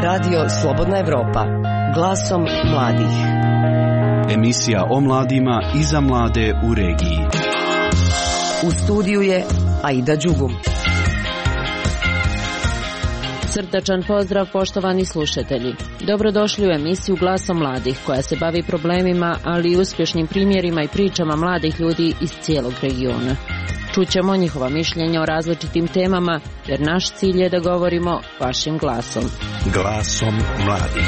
Radio Slobodna Evropa, glasom mladih. Emisija o mladima i za mlade u regiji. U studiju je Aida Đugum. Srdačan pozdrav, poštovani slušatelji. Dobrodošli u emisiju Glasom mladih, koja se bavi problemima, ali i uspješnim primjerima i pričama mladih ljudi iz cijelog regiona. Čućemo njihova mišljenja o različitim temama, jer naš cilj je da govorimo vašim glasom. Glasom mladih.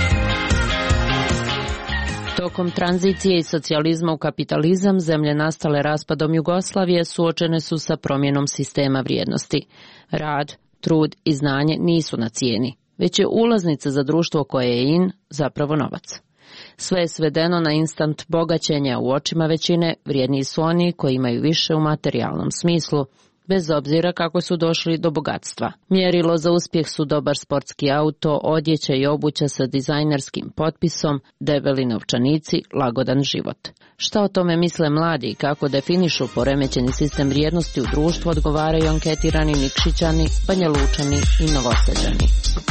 Tokom tranzicije iz socijalizma u kapitalizam, zemlje nastale raspadom Jugoslavije suočene su sa promjenom sistema vrijednosti. Rad, trud i znanje nisu na cijeni, već je ulaznica za društvo koje je in zapravo novac. Sve je svedeno na instant bogaćenja, u očima većine vrijedniji su oni koji imaju više u materijalnom smislu, bez obzira kako su došli do bogatstva. Mjerilo za uspjeh su dobar sportski auto, odjeća i obuća sa dizajnerskim potpisom, debeli novčanici, lagodan život. Šta o tome misle mladi i kako definišu poremećeni sistem vrijednosti u društvu, odgovaraju anketirani Nikšićani, Banjalučani i Novosađani.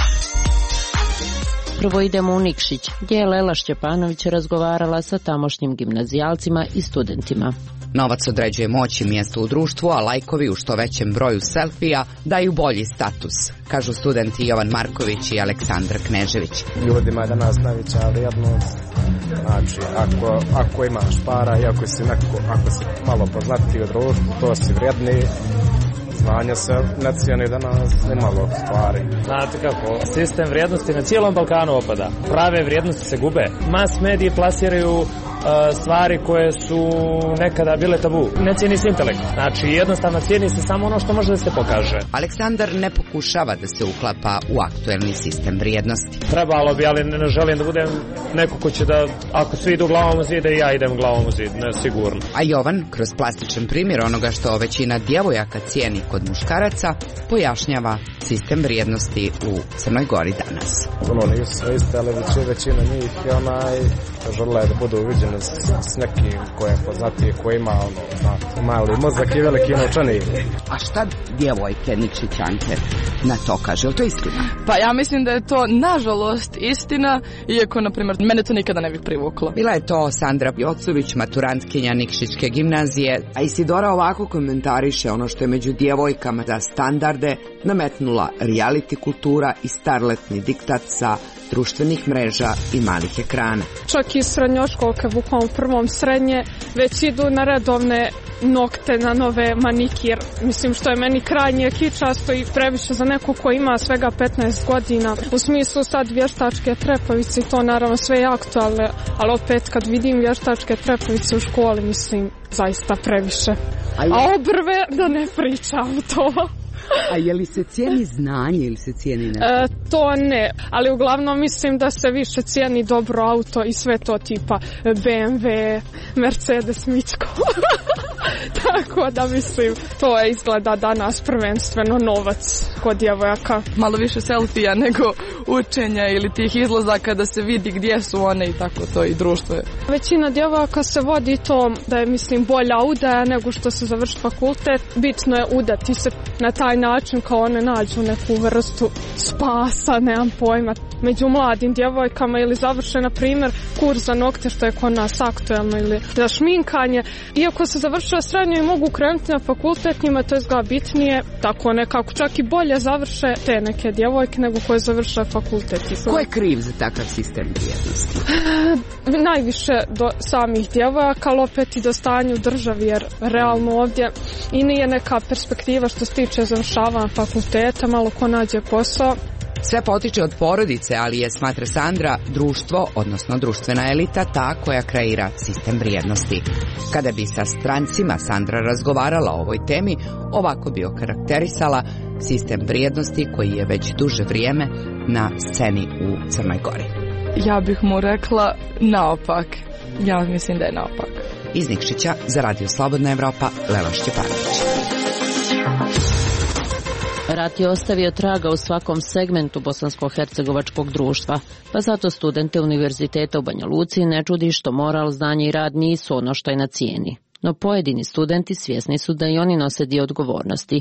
Prvo idemo u Nikšić, gdje je Lela Šćepanović razgovarala sa tamošnjim gimnazijalcima i studentima. Novac određuje moć i mjesto u društvu, a lajkovi u što većem broju selfija daju bolji status, kažu studenti Jovan Marković i Aleksandar Knežević. Ljudima je danas najveća vrijednost. Znači, ako imaš para i ako si malo poznatiji u društvu, to si vrijedniji. Znanja se ne cijeni danas nimalo stvari. Znate kako, sistem vrijednosti na cijelom Balkanu opada. Prave vrijednosti se gube. Mas mediji plasiraju stvari koje su nekada bile tabu. Ne cijeni se intelekt. Znači, jednostavno cijeni se samo ono što može da se pokaže. Aleksandar ne pokušava da se uklapa u aktuelni sistem vrijednosti. Trebalo bi, ali ne želim da budem neko ko će da, ako svi idu glavom u zid, i ja idem glavom u zid, ne sigurno. A Jovan, kroz plastičan primjer onoga što većina djevojaka cijeni kod muškaraca, pojašnjava sistem vrijednosti u Crnoj Gori danas. Nisu sve iste, ali većina njih žele da budu uviđeni s nekim koji je poznatiji, koji ima mali mozak i veliki novčanik. A šta djevojke Nikšićanke na to kaže? Je li to istina? Pa ja mislim da je to nažalost istina, iako, na primjer, mene to nikada ne bih privuklo. Bila je to Sandra Jocović, maturantkinja Nikšićke gimnazije, a Isidora ovako komentariše ono što je među djevojkama za standarde nametnula reality kultura i starletni diktat sa društvenih mreža i malih ekrana. Čak i srednjoškolke, bukvalno prvom srednje, već idu na redovne nokte, na nove manikir. Mislim, što je meni krajnje kičasto i previše za neko ko ima svega 15 godina. U smislu sad vještačke trepavice, to naravno sve je aktualne, ali opet kad vidim vještačke trepavice u školi, mislim, zaista previše. A obrve da ne pričam to. A je li se cijeni znanje ili se cijeni nešto? To ne, ali uglavnom mislim da se više cijeni dobro auto i sve to tipa BMW, Mercedes, Mičko. Tako da mislim, to je izgleda danas prvenstveno novac kod djevojaka. Malo više selfija nego učenja ili tih izlazaka da se vidi gdje su one i tako to i društvo je. Većina djevojaka se vodi to da je, mislim, bolja udaja nego što se završi fakultet. Bitno je udati se na taj način kao one nađu neku vrstu spasa, nemam pojma. Među mladim djevojkama ili završe, na primjer, kurs za nokte, što je kod nas aktuelno, ili za šminkanje. Iako se završava srednju i mogu krenuti na fakultet, njima to izgleda bitnije, tako nekako čak i bolje završe te neke djevojke nego koje završe fakultet. Ko je kriv za takav sistem vrijednosti? Najviše do samih djevojaka, ali opet i do stanja u državi, jer realno ovdje i nije neka perspektiva što se tiče završavanja fakulteta, malo ko nađe posao. Sve potiče od porodice, ali je, smatra Sandra, društvo, odnosno društvena elita, ta koja kreira sistem vrijednosti. Kada bi sa strancima Sandra razgovarala o ovoj temi, ovako bi okarakterisala sistem vrijednosti koji je već duže vrijeme na sceni u Crnoj Gori. Ja bih mu rekla naopak. Ja mislim da je naopak. Iz Nikšića za Radio Slobodna Evropa, Lela Šćepanović. Rat je ostavio traga u svakom segmentu bosansko-hercegovačkog društva, pa zato studente univerziteta u Banja Luci ne čudi što moral, znanje i rad nisu ono što je na cijeni. No pojedini studenti svjesni su da i oni nose dio odgovornosti.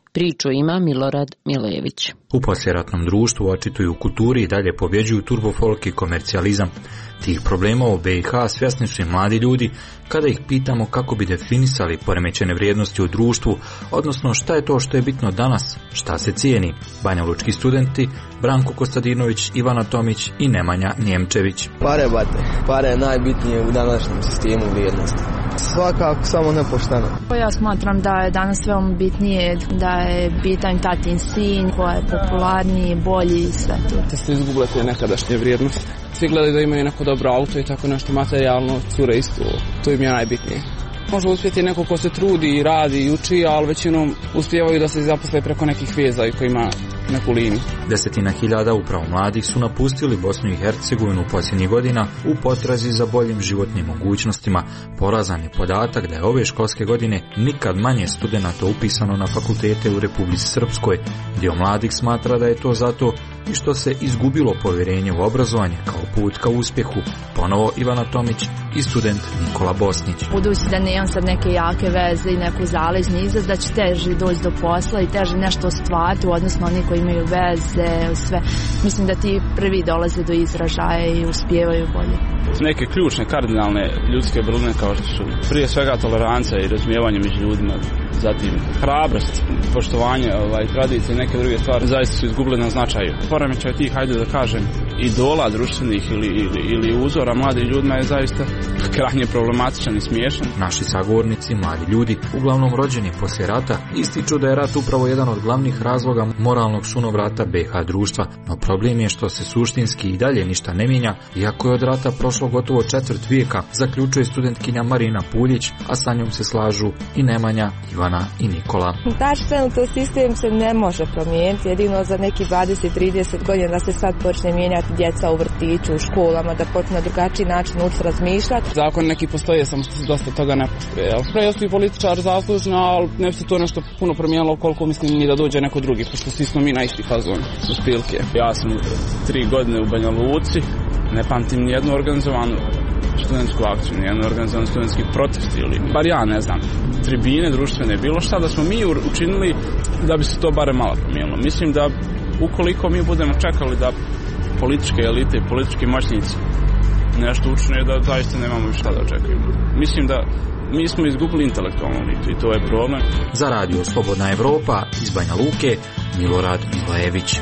Priču ima Milorad Milević. U poslijeratnom društvu očituju u kulturi i dalje pobjeđuju turbofolk i komercijalizam. Tih problema u BiH svjesni su i mladi ljudi kada ih pitamo kako bi definisali poremećene vrijednosti u društvu, odnosno šta je to što je bitno danas, šta se cijeni. Banjalučki studenti Branko Kostadinović, Ivana Tomić i Nemanja Njemčević. Pare je najbitnije u današnjem sistemu vrijednosti. Svakako samo nepošteno. Ja smatram da je danas veoma bitnije, da je bitan tatin sin, koja je popularniji, bolji i sve to. Da ste izgubili te nekadašnje vrijednosti. Svi gledaju da imaju neko dobro auto i tako nešto materijalno, cure isto, to im je najbitnije. Može uspjeti neko ko se trudi, radi i uči, ali većinom uspijevaju da se zaposle preko nekih veza i koji ima neku liniju. 10.000 upravo mladih su napustili Bosnu i Hercegovinu posljednjih godina u potrazi za boljim životnim mogućnostima. Porazan je podatak da je ove školske godine nikad manje studenata upisano na fakultete u Republici Srpskoj. Dio mladih smatra da je to zato i što se izgubilo povjerenje u obrazovanje kao put ka uspjehu. Ponovo Ivana Tomić i student Nikola Bosnić. Budući da nemam sad neke jake veze i neku zaležnji izaz, da će teže doći do posla i teže nešto ostvariti, odnosno oni koji imaju veze, sve. Mislim da ti prvi dolaze do izražaja i uspijevaju bolje. Neke ključne, kardinalne ljudske vrline kao što su prije svega tolerancija i razumijevanje među ljudima, zatim hrabrost, poštovanje, tradicije i neke druge stvari zaista su izgubile na značaju. Poremećaj tih, hajde da kažem, idola društvenih ili uzora mladim ljudima je zaista krajnje problematičan i smiješan. Naši sagovornici, mladi ljudi, uglavnom rođeni poslije rata, ističu da je rat upravo jedan od glavnih razloga moralnog sunovrata BiH društva, no problem je što se suštinski i dalje ništa ne mijenja, iako je od rata prošlo gotovo četvrt vijeka, zaključuje studentkinja Marina Puljić, a sa njom se slažu i Nemanja, Ivana i Nikola. Tač trenutno sistem se ne može promijeniti, jedino za neki 20-30 godina da se sad počne mijenjati djeca u vrtiću, u školama, da počne na drugačiji način učiti razmišljati. Zakon neki postoje, samo što se dosta toga ne poštuje. Jesu i političar zaslužno, ali ne bi se to nešto puno promijenilo koliko mislim ni da dođe neko drugi, pošto svi smo mi na isti fazon u spilke. Ja sam 3 godine u Banja Luci, ne pamtim nijednu organizovanu studentsku akciju, nijednu organizovan studentski protest ili, bar ja ne znam, tribine društvene, bilo šta da smo mi učinili da bi se to bare malo promijenilo. Mislim da ukoliko mi budemo čekali da političke elite i politički moćnici nešto učine, da zaista nemamo šta da očekujemo. Mislim da mi smo izgubili intelektualnu elitu i to je problem. Za radio Slobodna Evropa iz Banja Luke, Milorad Milević.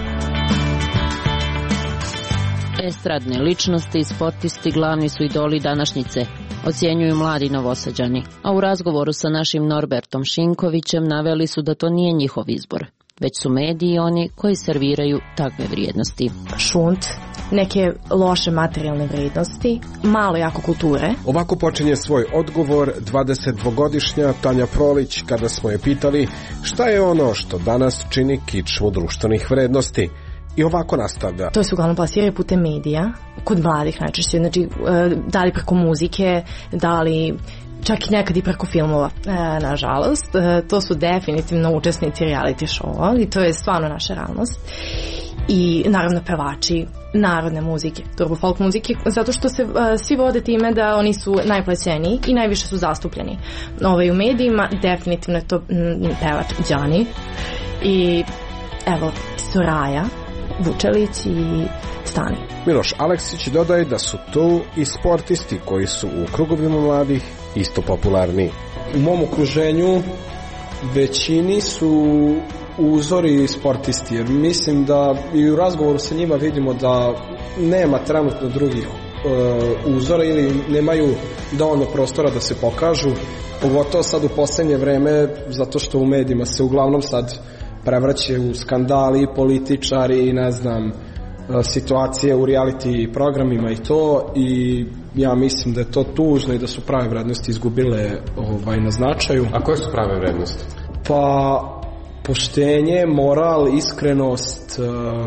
Estradne ličnosti i sportisti glavni su idoli današnjice, ocjenjuju mladi Novosađani, a u razgovoru sa našim Norbertom Šinkovićem naveli su da to nije njihov izbor, već su mediji oni koji serviraju takve vrijednosti. Šunt, neke loše materijalne vrijednosti, malo jako kulture. Ovako počinje svoj odgovor 22-godišnja Tanja Prolić kada smo je pitali šta je ono što danas čini kičmu društvenih vrijednosti. I ovako nastavlja. To se uglavnom plasiraju putem medija, kod mladih najčešće, znači da li preko muzike, da li čak i nekad i preko filmova, nažalost. To su definitivno učesnici reality showa i to je stvarno naša realnost. I naravno pevači narodne muzike, turbo folk muzike, zato što se svi vode time da oni su najplaćeniji i najviše su zastupljeni. U medijima definitivno je to pevač Đani i evo Soraya Vučelić i Stani. Miloš Aleksić dodaje da su tu i sportisti koji su u krugovima mladih isto popularni. U mom okruženju većini su uzori sportisti, jer mislim da i u razgovoru sa njima vidimo da nema trenutno drugih uzora ili nemaju dovoljno prostora da se pokažu, pogotovo sad u posljednje vreme, zato što u medijima se uglavnom sad prevraćaju skandali, političari, ne znam, situacije u reality programima i to, i ja mislim da je to tužno i da su prave vrednosti izgubile na značaju. A koje su prave vrednosti? Pa poštenje, moral, iskrenost,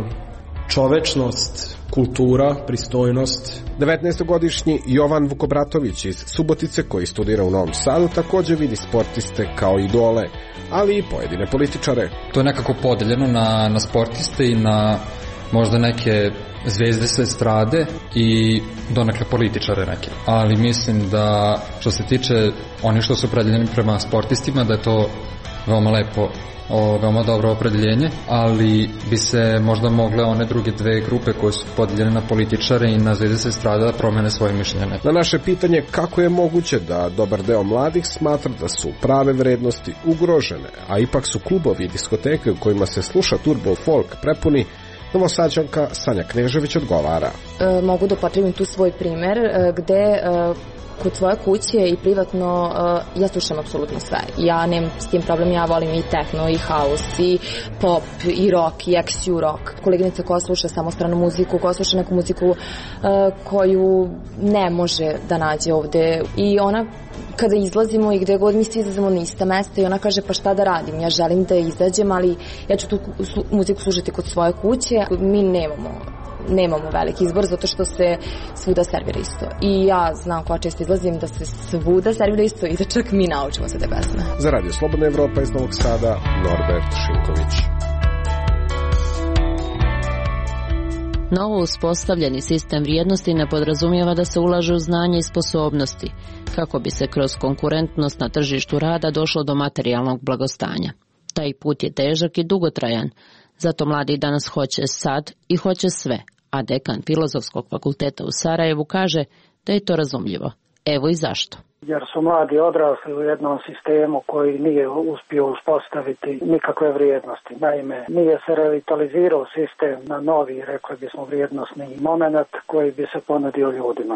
čovečnost, kultura, pristojnost. 19-godišnji Jovan Vukobratović iz Subotice, koji studira u Novom Sadu, također vidi sportiste kao idole, ali i pojedine političare. To je nekako podeljeno na sportiste i na možda neke zvezde s estrade i donekle političare neke. Ali mislim da što se tiče onih što su opredeljeni prema sportistima, da je to veoma lepo, veoma dobro opredeljenje, ali bi se možda mogle one druge dve grupe koje su podijeljene na političare i na zvezde s estrade da promene svoje mišljenje. Na naše pitanje kako je moguće da dobar deo mladih smatra da su prave vrednosti ugrožene, a ipak su klubovi i diskoteke u kojima se sluša turbo folk prepuni, Novosađanka Sanja Knežević odgovara. Mogu da upotrebim tu svoj primer gde kod svoje kuće i privatno ja slušam apsolutno sve. Ja nemam s tim problem, ja volim i techno, i house, i pop, i rock, i XU rock. Koleginica koja sluša samo stranu muziku, koja sluša neku muziku koju ne može da nađe ovde. I ona kada izlazimo i gde god mi svi izlazimo na ista mesta i ona kaže pa šta da radim, ja želim da izađem, ali ja ću tu muziku slušati kod svoje kuće. Mi nemamo veliki izbor zato što se svuda servira isto. I ja znam koja često izlazim da se svuda servira isto i da čak mi naučimo se te pesme. Za Radio Slobodna Evropa iz Novog Sada, Norbert Šinković. Novo uspostavljeni sistem vrijednosti ne podrazumijeva da se ulaže u znanje i sposobnosti, kako bi se kroz konkurentnost na tržištu rada došlo do materijalnog blagostanja. Taj put je težak i dugotrajan, zato mladi danas hoće sad i hoće sve, a dekan Filozofskog fakulteta u Sarajevu kaže da je to razumljivo. Evo i zašto. Jer su mladi odrasli u jednom sistemu koji nije uspio uspostaviti nikakve vrijednosti. Naime, nije se revitalizirao sistem na novi, rekli bismo, vrijednosni moment koji bi se ponudio ljudima.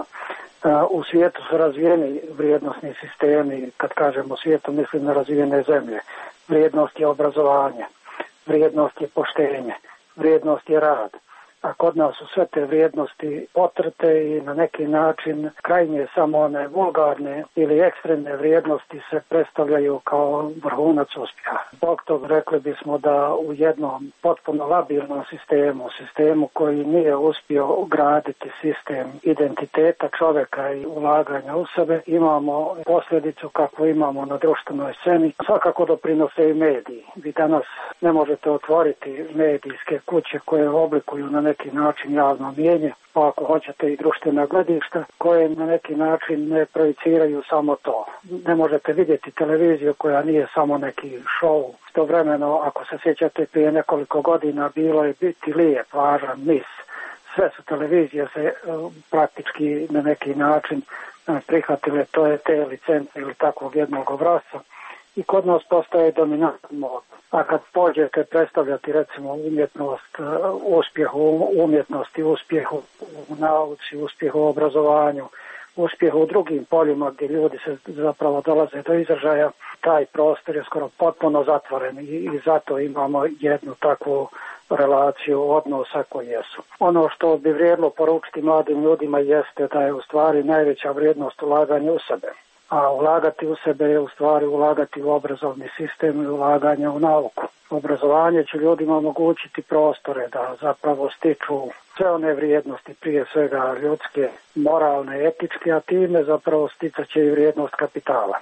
U svijetu su razvijeni vrijednosni sistemi, kad kažemo svijetu mislim na razvijene zemlje. Vrijednost je obrazovanje, vrijednost je poštenje, vrijednost je rad. A kod nas su sve te vrijednosti potrte i na neki način krajnje samo one vulgarne ili ekstremne vrijednosti se predstavljaju kao vrhunac uspjeha. Zbog toga rekli bismo da u jednom potpuno labilnom sistemu koji nije uspio graditi sistem identiteta čovjeka i ulaganja u sebe, imamo posljedicu kakvu imamo na društvenoj sceni. Svakako doprinose i mediji. Vi danas ne možete otvoriti medijske kuće koje oblikuju na neki način javno mnijenje, pa ako hoćete i društvena gledišta koje na neki način ne projiciraju samo to. Ne možete vidjeti televiziju koja nije samo neki show. Istovremeno, ako se sjećate, prije nekoliko godina bilo je biti lijep, važan, mis. Sve su televizije se praktički na neki način prihvatile te licence ili takvog jednog obrazca. I kod nas postaje dominantni mod. A kad pođete predstavljati recimo umjetnost, uspjehu u umjetnosti, uspjehu u nauci, uspjehu u obrazovanju, uspjehu u drugim poljima gdje ljudi se zapravo dolaze do izražaja, taj prostor je skoro potpuno zatvoren i zato imamo jednu takvu relaciju odnosa koji jesu. Ono što bi vrijedilo poručiti mladim ljudima jeste da je u stvari najveća vrijednost ulaganja u sebe. A ulagati u sebe je u stvari ulagati u obrazovni sistem i ulaganje u nauku. Obrazovanje će ljudima omogućiti prostore da zapravo stiču sve one vrijednosti, prije svega ljudske, moralne, etičke, a time zapravo sticat će i vrijednost kapitala.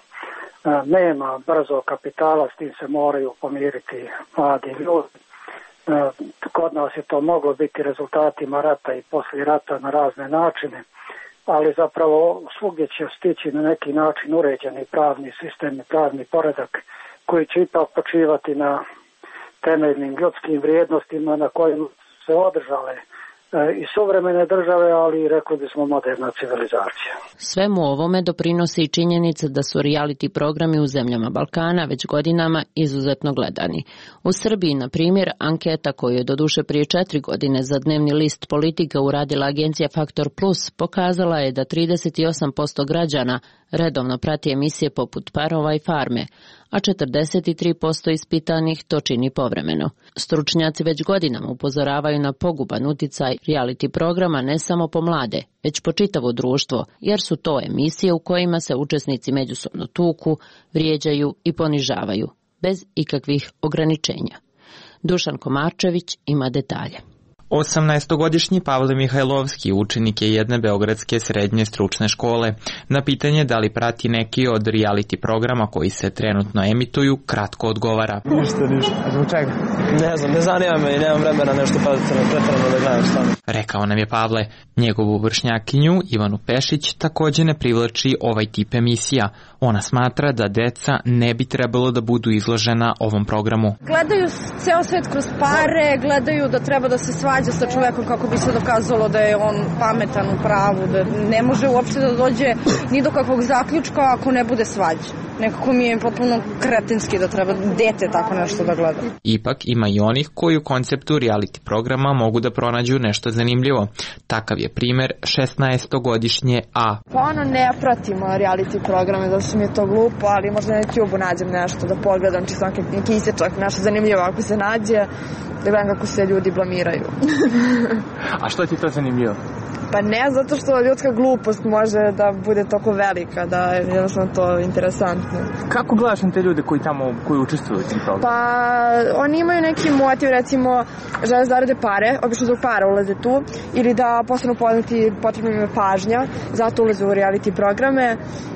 Nema brzog kapitala, s tim se moraju pomiriti mladi ljudi. Kod nas je to moglo biti rezultatima rata i poslije rata na razne načine, ali zapravo svugdje će stići na neki način uređeni pravni sistem i pravni poredak koji će ipak počivati na temeljnim ljudskim vrijednostima na kojim se održale i suvremene države, ali rekli bismo moderna civilizacija. Svemu ovome doprinosi i činjenica da su reality programi u zemljama Balkana već godinama izuzetno gledani. U Srbiji, na primjer, anketa koju je doduše prije 4 godine za dnevni list Politika uradila agencija Faktor Plus pokazala je da 38% građana redovno prati emisije poput Parova i Farme, a 43% ispitanih to čini povremeno. Stručnjaci već godinama upozoravaju na poguban uticaj reality programa ne samo po mlade, već po čitavo društvo, jer su to emisije u kojima se učesnici međusobno tuku, vrijeđaju i ponižavaju, bez ikakvih ograničenja. Dušan Komarčević ima detalje. 18-godišnji Pavle Mihajlovski učenik je jedne beogradske srednje stručne škole. Na pitanje da li prati neki od reality programa koji se trenutno emituju, kratko odgovara. Ništa. Zbog čega? Ne znam, ne zanima me i nemam vremena nešto pretjerano da gledam šta. Rekao nam je Pavle. Njegovu vršnjakinju, Ivanu Pešić, takođe ne privlači ovaj tip emisija. Ona smatra da deca ne bi trebalo da budu izložena ovom programu. Gledaju ceo svet kroz pare, gledaju da treba da se svađa sa čovekom kako bi se dokazalo da je on pametan u pravu, da ne može uopšte da dođe ni do kakvog zaključka ako ne bude svađa. Nekako mi je potpuno kretenski da treba dete tako nešto da gleda. Ipak ima i onih koji u konceptu reality programa mogu da pronađu nešto zanimljivo. Takav je primer 16-godišnje A. Pa ne pratimo reality programe, zato što mi je to glupo, ali možda na YouTube-u nađem nešto da pogledam, čisto neki isječak, nešto zanimljivo ako se nađe, da gledam kako se ljudi blamiraju. A što ti to zanimljivo? Pa ne, zato što ljudska glupost može da bude toliko velika, da je jednostavno to interesantno. Kako gledaš na te ljude koji učestvuju u tim programu? Pa oni imaju neki motiv, recimo žele zarade pare, obično zbog para ulaze tu, ili da postanu poznati, potrebna im je pažnja, zato ulaze u reality programe.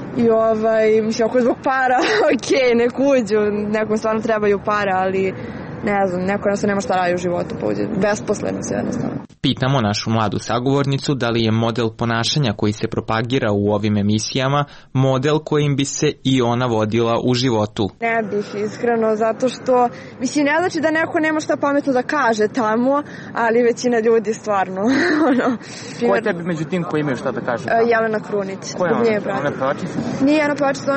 I mislim, ako je zbog para, nek uđu, nekom stvarno trebaju para, ali ne znam, neko jednostavno nema šta radi u životu, pa uđe besposleno se jednostavno. Pitamo našu mladu sagovornicu da li je model ponašanja koji se propagira u ovim emisijama model kojim bi se i ona vodila u životu. Ne bih, iskreno, zato što, mislim, ne znači da neko nema šta pametno da kaže tamo, ali većina ljudi stvarno. Ko je tebi među tim koji imaju šta da kaže? Jelena Krunić. Ko je ona? Ona je pevačica? Nije ona pevačica,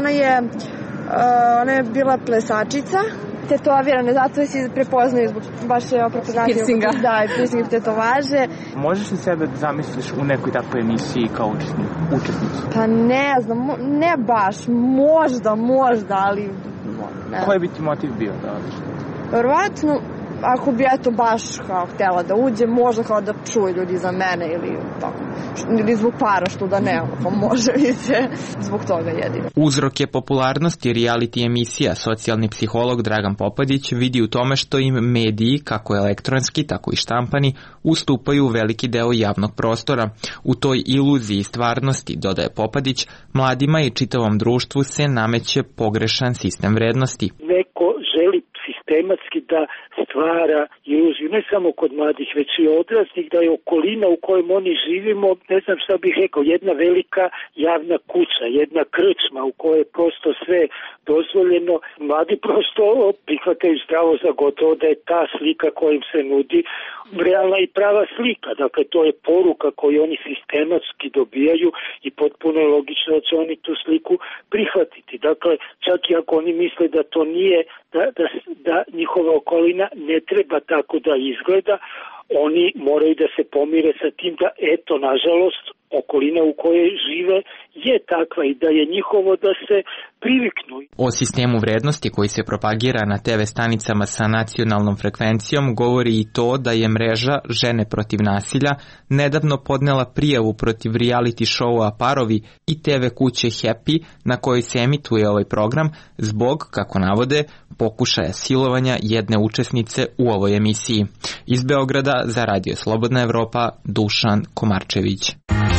ona je bila plesačica. Tetovirane, zato se prepoznaju zbog baš propagande. Piercinga. Da, piercing i tetovaže. Možeš li sebe da zamisliš u nekoj takvoj emisiji kao učesnicu? Pa ne znam, ne baš, možda, ali ne. Koji bi ti motiv bio da odeš? Verovatno, ako bi baš kao htjela da uđe, možda kao da čuju ljudi za mene ili tako. Ili zbog para što da ne, pa može vidite, zbog toga jedino. Uzrok je popularnosti reality emisija socijalni psiholog Dragan Popadić vidi u tome što im mediji, kako elektronski, tako i štampani, ustupaju veliki deo javnog prostora. U toj iluziji stvarnosti, dodaje Popadić, mladima i čitavom društvu se nameće pogrešan sistem vrednosti. Neko želi sistematski da stvara iluziju, ne samo kod mladih, već i odraslih, da je okolina u kojem oni živimo, ne znam šta bih rekao, jedna velika javna kuća, jedna krčma u kojoj je prosto sve dozvoljeno. Mladi prosto prihvataju zdravo za gotovo da je ta slika koja im se nudi realna i prava slika. Dakle, to je poruka koju oni sistematski dobijaju i potpuno je logično da će oni tu sliku prihvatiti. Dakle, čak i ako oni misle da to nije, da njihova okolina ne treba tako da izgleda, oni moraju da se pomire sa tim da, eto, nažalost, okolina u kojoj žive je takva i da je njihovo da se priviknu. O sistemu vrednosti koji se propagira na TV stanicama sa nacionalnom frekvencijom govori i to da je mreža Žene protiv nasilja nedavno podnela prijavu protiv reality showa Parovi i TV kuće Happy na kojoj se emituje ovaj program zbog, kako navode, pokušaja silovanja jedne učesnice u ovoj emisiji. Iz Beograda za Radio Slobodna Evropa, Dušan Komarčević.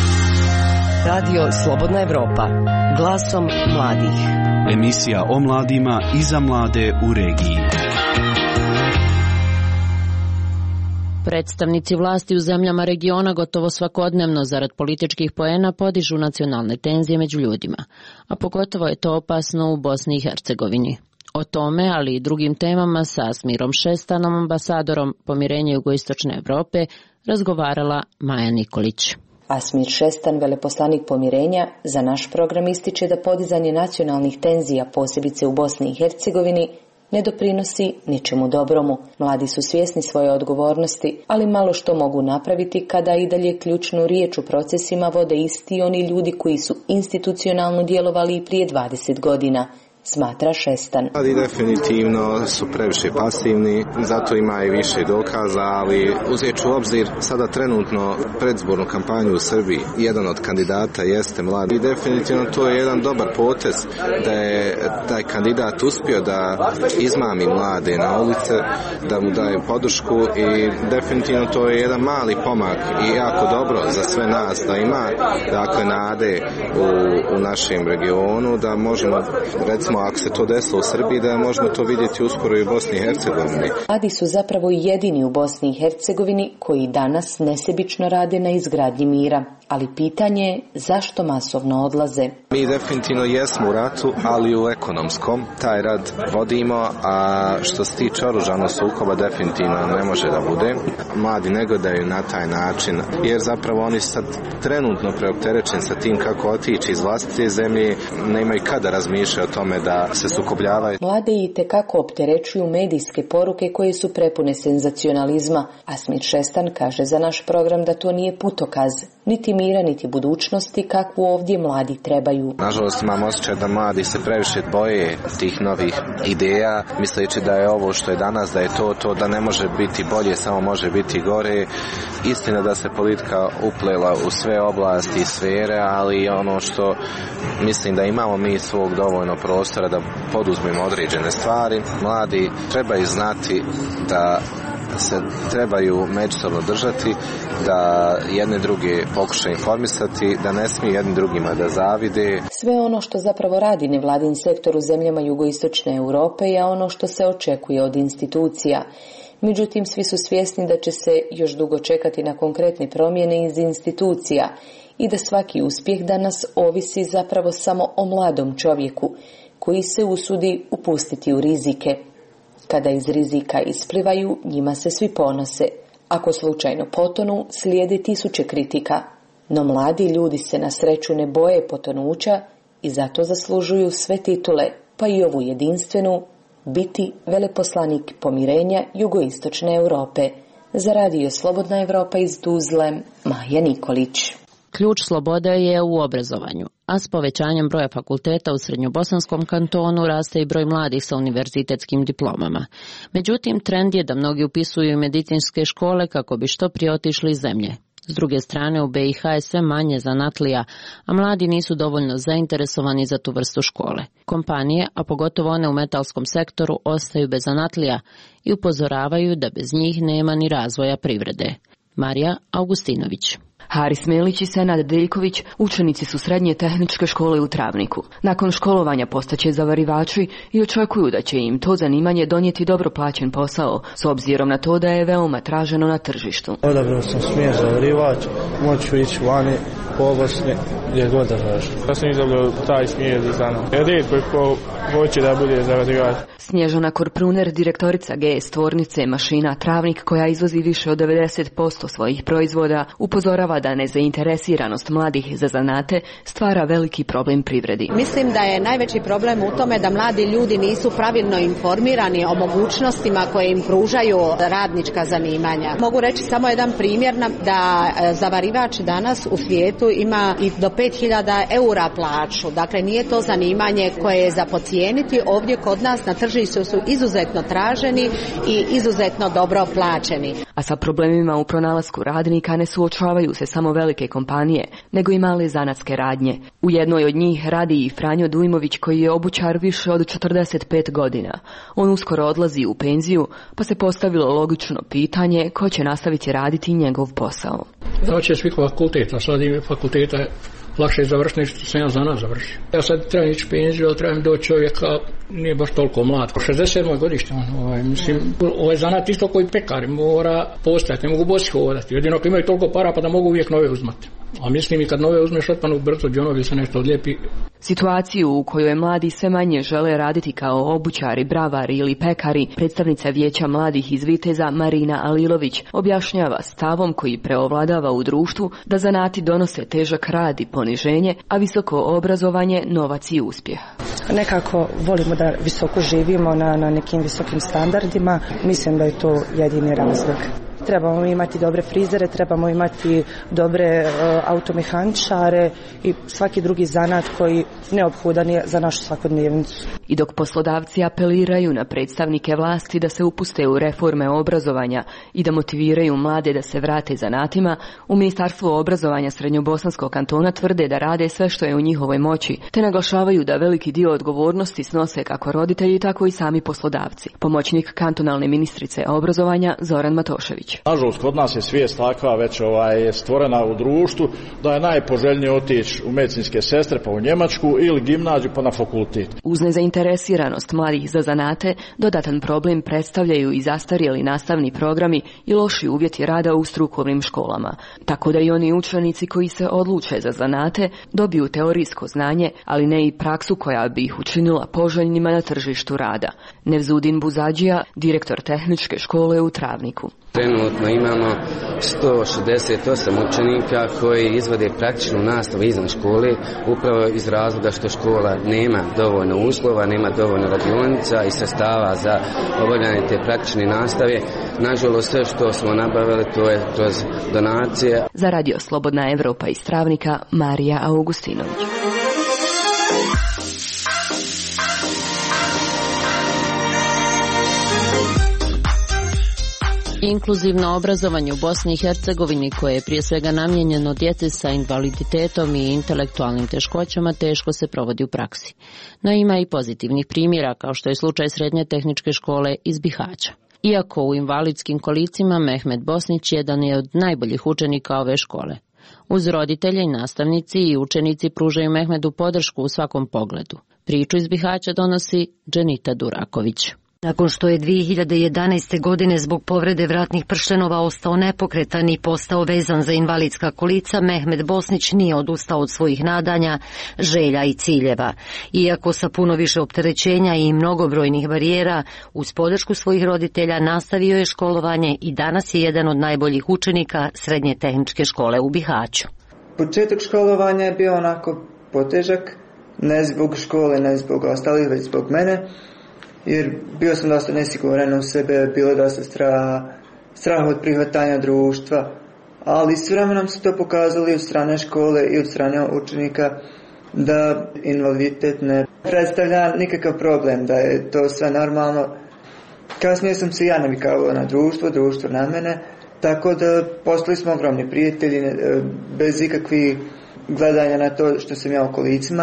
Radio Slobodna Evropa, glasom mladih. Emisija o mladima i za mlade u regiji. Predstavnici vlasti u zemljama regiona gotovo svakodnevno zarad političkih poena podižu nacionalne tenzije među ljudima, a pogotovo je to opasno u Bosni i Hercegovini. O tome, ali i drugim temama sa Asmirom Šestanom, ambasadorom pomirenja Jugoistočne Evrope, razgovarala Maja Nikolić. Asmir Šestan, veleposlanik pomirenja, za naš program ističe da podizanje nacionalnih tenzija, posebice u Bosni i Hercegovini, ne doprinosi ničemu dobromu. Mladi su svjesni svoje odgovornosti, ali malo što mogu napraviti kada i dalje ključnu riječ u procesima vode isti oni ljudi koji su institucionalno djelovali i prije 20 godina. smatra Šestan. Mladi definitivno su previše pasivni, zato ima i više dokaza, ali uzet ću u obzir sada trenutno predzbornu kampanju u Srbiji. Jedan od kandidata jeste mladi i definitivno to je jedan dobar potez da je taj kandidat uspio da izmami mlade na ulice, da mu daje podršku i definitivno to je jedan mali pomak i jako dobro za sve nas da ima dakle nade u našem regionu, da možemo, recimo ako se to desilo u Srbiji, da možemo to vidjeti uskoro i u Bosni i Hercegovini. Mladi su zapravo jedini u Bosni i Hercegovini koji danas nesebično rade na izgradnji mira, ali pitanje je zašto masovno odlaze. Mi definitivno jesmo u ratu, ali u ekonomskom. Taj rad vodimo, a što se tiče oružanog sukoba definitivno ne može da bude. Mladi ne gledaju na taj način, jer zapravo oni sad trenutno preopterećeni sa tim kako otići iz vlastite zemlje, nemaju kada razmišljaju o tome da se sukobljavaju. Mlade itekako opterećuju medijske poruke koje su prepune senzacionalizma, a Smit Šestan kaže za naš program da to nije putokaz, niti mira, niti budućnosti kakvu ovdje mladi trebaju. Nažalost imam osjećaj da mladi se previše boje tih novih ideja, misleći da je ovo što je danas, da je to da ne može biti bolje, samo može biti gore. Istina da se politika uplela u sve oblasti i sfere, ali ono što mislim da imamo mi svog dovoljno prostora da poduzmemo određene stvari. Mladi trebaju znati da se trebaju međusobno držati, da jedne druge pokušaju informisati, da ne smiju jednim drugima da zavide. Sve ono što zapravo radi nevladin sektor u zemljama jugoistočne Europe je ono što se očekuje od institucija. Međutim, svi su svjesni da će se još dugo čekati na konkretne promjene iz institucija i da svaki uspjeh danas ovisi zapravo samo o mladom čovjeku koji se usudi upustiti u rizike. Kada iz rizika isplivaju, njima se svi ponose. Ako slučajno potonu, slijede tisuće kritika. No mladi ljudi se na sreću ne boje potonuća i zato zaslužuju sve titule, pa i ovu jedinstvenu, biti veleposlanik pomirenja jugoistočne Europe. Za radio Slobodna Evropa iz Tuzle, Maja Nikolić. Ključ slobode je u obrazovanju, a s povećanjem broja fakulteta u Srednjobosanskom kantonu raste i broj mladih sa univerzitetskim diplomama. Međutim, trend je da mnogi upisuju medicinske škole kako bi što prije otišli iz zemlje. S druge strane, u BiH je sve manje zanatlija, a mladi nisu dovoljno zainteresovani za tu vrstu škole. Kompanije, a pogotovo one u metalskom sektoru, ostaju bez zanatlija i upozoravaju da bez njih nema ni razvoja privrede. Marija Augustinović. Haris Melić i Senad Deljković učenici su srednje tehničke škole u Travniku. Nakon školovanja postaće zavarivači i očekuju da će im to zanimanje donijeti dobro plaćen posao, s obzirom na to da je veoma traženo na tržištu. Odabrao sam smjer zavarivač, moću ići vani, po Bosni, gdje god da zašto. Ja sam izabrao taj smjer za zanat. Rijetko ko hoće da bude zavarivač. Snježana Korpruner, direktorica GS tvornice mašina Travnik, koja izvozi više od 90% svojih proizvoda, upozorava da nezainteresiranost mladih za zanate stvara veliki problem privredi. Mislim da je najveći problem u tome da mladi ljudi nisu pravilno informirani o mogućnostima koje im pružaju radnička zanimanja. Mogu reći samo jedan primjer da zavarivač danas u svijetu ima i do 5.000 eura plaću. Dakle, nije to zanimanje koje je za podcijeniti. Ovdje kod nas na tržištu su izuzetno traženi i izuzetno dobro plaćeni. A sa problemima u pronalasku radnika ne suočavaju se samo velike kompanije, nego i male zanatske radnje. U jednoj od njih radi i Franjo Dujmović, koji je obućar više od 45 godina. On uskoro odlazi u penziju, pa se postavilo logično pitanje ko će nastaviti raditi njegov posao. Znači svih fakulteta, sad ime fakulteta lakše završiti što sam ja za nas završio. Ja sad trebam ići penziju, ali trebam doći čovjeka, nije baš toliko mlad. 67. godište, mislim, ovaj zanat isto koji pekari mora postojati, ne mogu bosi hodati. Jedino ako imaju toliko para pa da mogu uvijek nove uzmati. A mislim i kad nove uzmeš otpanu brzo džonovi se nešto odlijepi. Situaciju u kojoj mladi sve manje žele raditi kao obućari, bravari ili pekari, predstavnica Vijeća mladih iz Viteza Marina Alilović objašnjava stavom koji preovladava u društvu da zanati donose težak rad i poniženje, a visoko obrazovanje novac i uspjeh. Nekako volimo da visoko živimo na nekim visokim standardima. Mislim da je to jedini razlog. trebamo imati dobre frizere, trebamo imati dobre automehaničare i svaki drugi zanat koji neophodan je za našu svakodnevnicu. I dok poslodavci apeliraju na predstavnike vlasti da se upuste u reforme obrazovanja i da motiviraju mlade da se vrate zanatima, u Ministarstvu obrazovanja Srednjobosanskog kantona tvrde da rade sve što je u njihovoj moći, te naglašavaju da veliki dio odgovornosti snose kako roditelji, tako i sami poslodavci. Pomoćnik kantonalne ministrice obrazovanja Zoran Matošević. Nažalost, kod nas je svijest takva već stvorena u društvu da je najpoželjnije otići u medicinske sestre pa u Njemačku ili gimnaziju pa na fakultet. Uz nezainteresiranost mladih za zanate, dodatan problem predstavljaju i zastarjeli nastavni programi i loši uvjeti rada u strukovnim školama. Tako da i oni učenici koji se odluče za zanate dobiju teorijsko znanje, ali ne i praksu koja bi ih učinila poželjnima na tržištu rada. Nevzudin Buzadžija, direktor tehničke škole u Travniku. Trenutno imamo 168 učenika koji izvode praktičnu nastavu izvan škole, upravo iz razloga što škola nema dovoljno uslova, nema dovoljno radionica i sredstava za obavljanje te praktične nastave. Nažalost, sve što smo nabavili to je kroz donacije. Za Radio Slobodna Evropa iz Travnika, Marija Augustinović. Inkluzivno obrazovanje u Bosni i Hercegovini, koje je prije svega namijenjeno djeci sa invaliditetom i intelektualnim teškoćama, teško se provodi u praksi. No ima i pozitivnih primjera, kao što je slučaj Srednje tehničke škole iz Bihaća. Iako u invalidskim kolicima, Mehmet Bosnić jedan je od najboljih učenika ove škole. Uz roditelje i nastavnici i učenici pružaju Mehmedu podršku u svakom pogledu. Priču iz Bihaća donosi Dženita Duraković. Nakon što je 2011. godine zbog povrede vratnih pršenova ostao nepokretan i postao vezan za invalidska kolica, Mehmet Bosnić nije odustao od svojih nadanja, želja i ciljeva. Iako sa puno više opterećenja i mnogobrojnih barijera, uz podršku svojih roditelja nastavio je školovanje i danas je jedan od najboljih učenika Srednje tehničke škole u Bihaću. Početak školovanja je bio onako potežak, ne zbog škole, ne zbog ostalih, već zbog mene. Jer bio sam dosta nesiguran u sebe, bilo dosta strah od prihvatanja društva, ali s vremenom se to pokazali od strane škole i od strane učenika da invaliditet ne predstavlja nikakav problem, da je to sve normalno. Kasnije sam se ja navikavao na društvo na mene, tako da postali smo ogromni prijatelji bez ikakvih gledanja na to što sam ja u kolicima.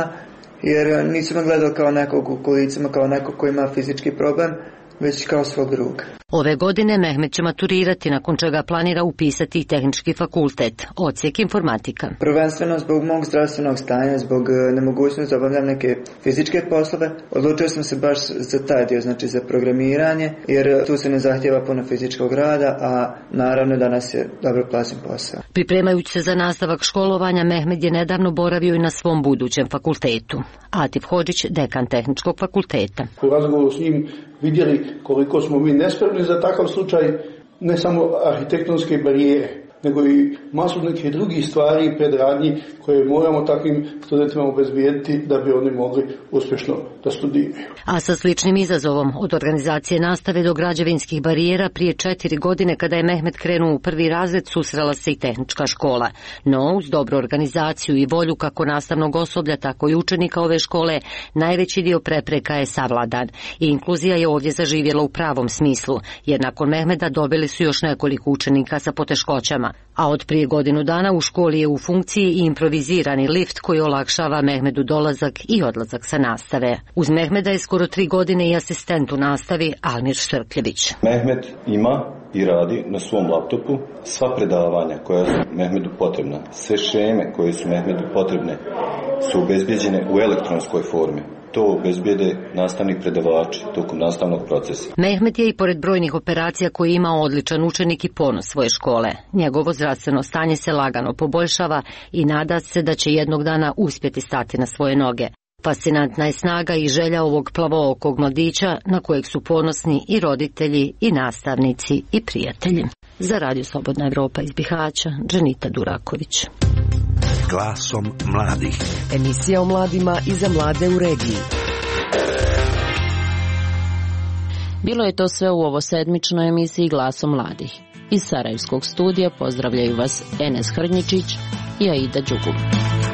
Jer nisam me gledao kao nekog u kolicima, kao nekog koji ima fizički problem, već kao svog druga. Ove godine Mehmet će maturirati, nakon čega planira upisati tehnički fakultet, odsjek informatika. Prvenstveno zbog mog zdravstvenog stanja, zbog nemogućnosti da obavljam neke fizičke poslove, odlučio sam se baš za taj dio, znači za programiranje, jer tu se ne zahtjeva puno fizičkog rada, a naravno danas je dobro plaćen posao. Pripremajući se za nastavak školovanja, Mehmet je nedavno boravio i na svom budućem fakultetu. Atif Hodžić, dekan tehničkog fakulteta. U razgovoru s njim vidjeli koliko smo mi nespremni za takav slučaj, ne samo arhitektonske barijere, nego i masu nekih drugih stvari i predradnji koje moramo takvim studentima obezbijediti da bi oni mogli uspješno da studiraju. A sa sličnim izazovom, od organizacije nastave do građevinskih barijera, prije 4 godine kada je Mehmet krenuo u prvi razred, susrela se i tehnička škola. No, uz dobru organizaciju i volju kako nastavnog osoblja, tako i učenika ove škole, najveći dio prepreka je savladan. I inkluzija je ovdje zaživjela u pravom smislu, jer nakon Mehmeda dobili su još nekoliko učenika sa poteškoćama. A od prije godinu dana u školi je u funkciji i improvizirani lift koji olakšava Mehmedu dolazak i odlazak sa nastave. Uz Mehmeda je skoro 3 godine i asistent u nastavi Almir Štrkljević. Mehmed ima i radi na svom laptopu sva predavanja koja su Mehmedu potrebna, sve šeme koje su Mehmedu potrebne su obezbijeđene u elektronskoj formi. To obezbijede nastavni predavači tokom nastavnog procesa. Mehmet je i pored brojnih operacija koje je imao odličan učenik i ponos svoje škole. Njegovo zdravstveno stanje se lagano poboljšava i nada se da će jednog dana uspjeti stati na svoje noge. Fascinantna je snaga i želja ovog plavookog mladića na kojeg su ponosni i roditelji i nastavnici i prijatelji. Za Radio Slobodna Evropa iz Bihaća, Dženita Duraković. Glasom mladih. Emisija o mladima i za mlade u regiji. Bilo je to sve u ovo sedmičnoj emisiji Glasom mladih. Iz Sarajevskog studija pozdravljaju vas Enes Hrnjičić i Aida Đugum.